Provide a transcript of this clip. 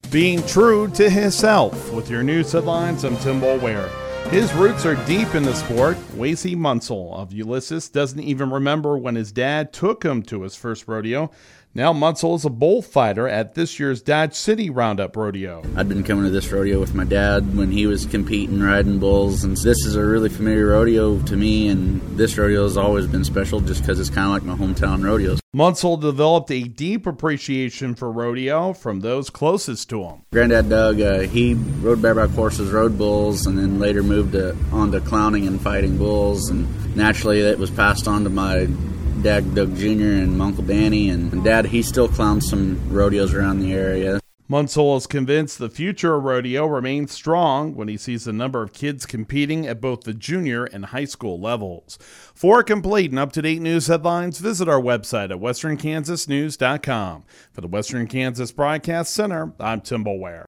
Being true to himself. With your news headlines, I'm Tim Boulware. His roots are deep in the sport. Wacy Munsell of Ulysses doesn't even remember when his dad took him to his first rodeo. Now Munsell is a bullfighter at this year's Dodge City Roundup Rodeo. I'd been coming to this rodeo with my dad when he was competing, riding bulls, and this is a really familiar rodeo to me, and this rodeo has always been special just because it's kind of like my hometown rodeos. Munsell developed a deep appreciation for rodeo from those closest to him. Granddad Doug, he rode bareback horses, rode bulls, and then later moved on to clowning and fighting bulls, and naturally that was passed on to my Dad Doug Jr. and my Uncle Danny, and Dad, he still clowns some rodeos around the area. Munsell is convinced the future of rodeo remains strong when he sees the number of kids competing at both the junior and high school levels. For complete and up-to-date news headlines, visit our website at westernkansasnews.com. For the Western Kansas Broadcast Center, I'm Tim Boulware.